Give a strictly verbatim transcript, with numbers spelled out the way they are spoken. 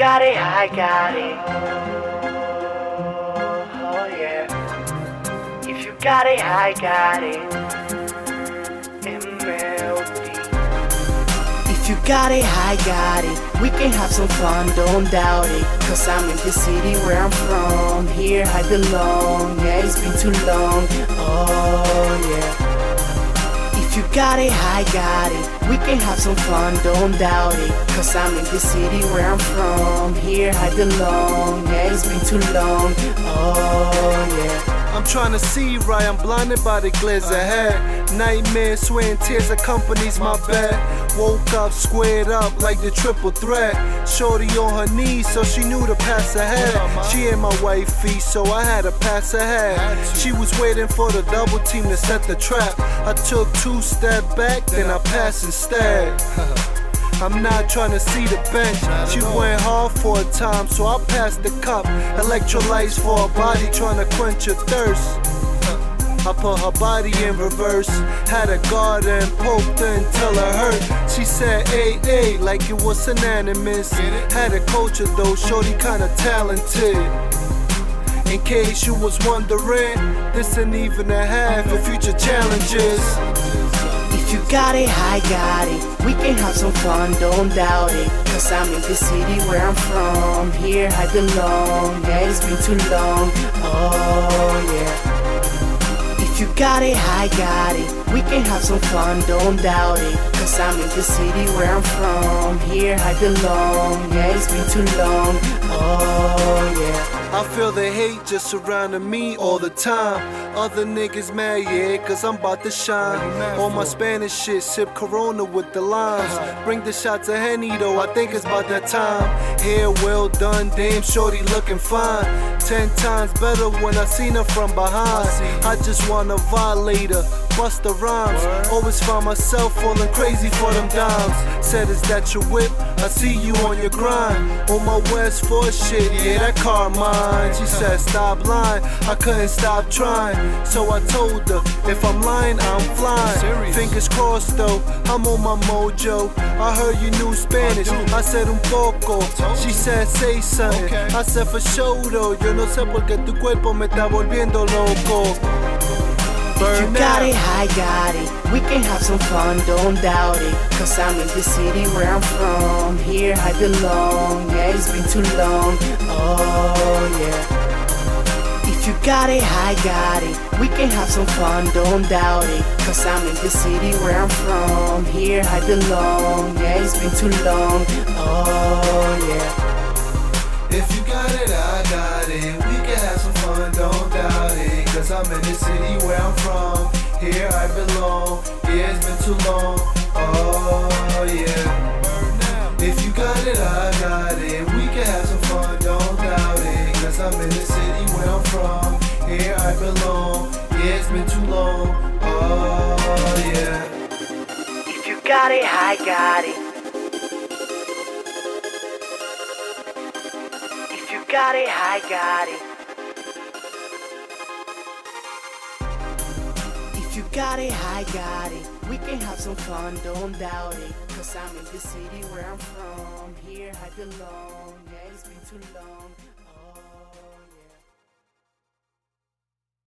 got it, I got it. Oh yeah. If you got it, I got it. M L D. If you got it, I got it. We can have some fun, don't doubt it. Cause I'm in the city where I'm from. Here I belong. Yeah, it's been too long. Oh yeah. If you got it, I got it. We can have some fun, don't doubt it. Cause I'm in the city where I'm from. Here I belong. Yeah, it's been too long. Oh yeah. I'm trying to see right, I'm blinded by the glares ahead. Nightmares, sweating tears accompanies my bed. Woke up, squared up like the triple threat. Shorty on her knees, so she knew to pass ahead. She ain't my wifey, so I had to pass ahead. She was waiting for the double team to set the trap. I took two step back, then I passed instead. I'm not trying to see the bench. She went hard for a time, so I passed the cup. Electrolytes for her body, trying to quench her thirst. I put her body in reverse. Had a guard and poked her until it hurt. She said, hey, hey, like it was synonymous. Had a culture though, shorty kinda talented. In case you was wondering, this ain't even a half of future challenges. If you got it, I got it. We can have some fun, don't doubt it. Cause I'm in the city where I'm from. Here I belong. Yeah, it's been too long. Oh yeah. If you got it, I got it. We can have some fun, don't doubt it. Cause I'm in the city where I'm from. Here I belong. Yeah, it's been too long. Oh yeah. I feel the hate just surrounding me all the time. Other niggas mad, yeah, cause I'm about to shine. On my Spanish shit, sip Corona with the limes. Bring the shot to Henny though, I think it's about that time. Hair well done, damn shorty looking fine. Ten times better when I seen her from behind. I just wanna violate her, bust the rhymes. Always find myself falling crazy for them dimes. Said, is that your whip? I see you on your grind. On my West four shit, yeah, that car mine. She said, stop lying, I couldn't stop trying. So I told her, if I'm lying, I'm flying. Fingers crossed though, I'm on my mojo. I heard you knew Spanish, I said un poco. She said, say something, I said, for sure though. Yo no sé por qué tu cuerpo me está volviendo loco. If you got it, I got it. We can have some fun, don't doubt it. Cause I'm in the city where I'm from. Here I belong. Yeah, it's been too long. Oh yeah. If you got it, I got it. We can have some fun, don't doubt it. Cause I'm in the city where I'm from. Here I belong. Yeah, it's been too long. Oh yeah. If you got it, I got it. We can have some fun, don't doubt it. Cause I'm in the city where I'm from. Here I belong. Yeah, it's been too long. Oh yeah. If you got it, I got it. We can have some fun, don't doubt it. Cause I'm in the city where I'm from. Here I belong. Yeah, it's been too long. Oh yeah. If you got it, I got it. If you got it, I got it. If you got it, I got it. We can have some fun, don't doubt it. Cause I'm in the city where I'm from. Here I belong. Yeah, it's been too long.